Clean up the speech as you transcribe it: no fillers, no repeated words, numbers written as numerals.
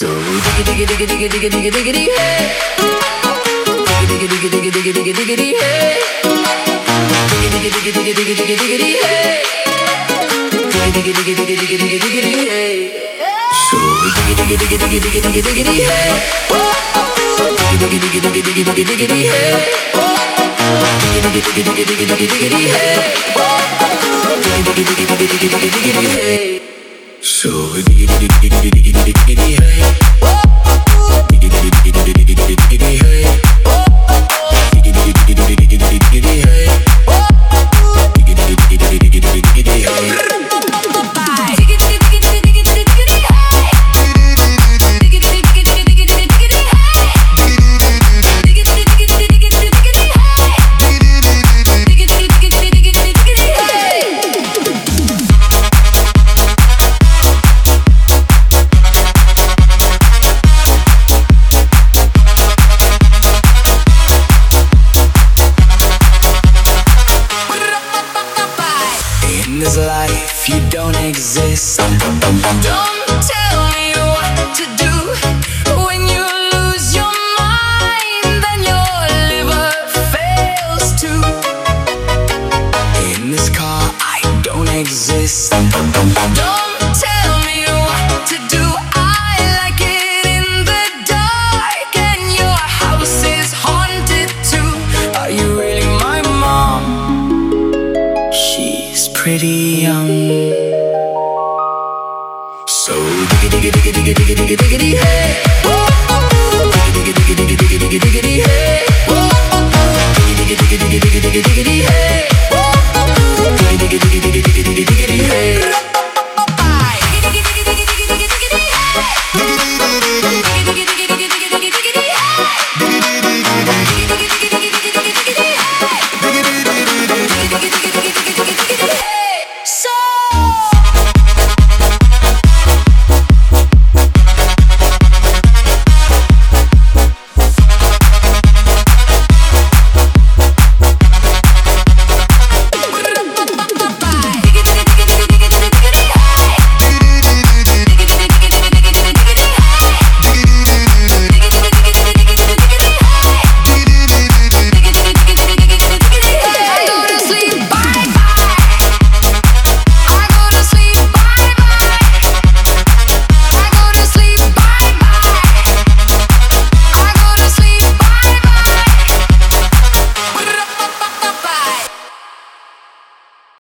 So diggy diggy diggy diggy diggy diggy diggy hey. Diggy diggy diggy diggy diggy diggy diggy hey. Diggy diggy diggy diggy diggy diggy diggy hey. Diggy diggy diggy diggy diggy diggy diggy hey. So diggy diggy diggy diggy diggy diggy diggy diggy hey. Diggy diggy diggy diggy diggy diggy diggy diggy hey. Diggy diggy diggy diggy diggy diggy diggy diggy hey. Diggy diggy diggy diggy diggy diggy diggy diggy hey. So diggy diggy diggy diggy diggy diggy diggy diggy hey. Diggy diggy diggy diggy diggy diggy diggy diggy hey. Diggy diggy diggy diggy diggy diggy diggy diggy hey. Diggy diggy diggy diggy diggy diggy diggy diggy hey. In this life you don't exist. Don't tell me what to do. When you lose your mind, then your liver fails too. In this car I don't exist. Don't tell me what to do. I like it in the dark, and your house is haunted too. Are you really my mom? She's pretty young. So diggy diggy diggy diggy diggy diggy diggy diggy hey. Diggy diggy diggy diggy diggy diggy diggy hey. Diggy diggy diggy diggy diggy diggy diggy hey. Diggy diggy diggy diggy diggy diggy diggy diggy hey.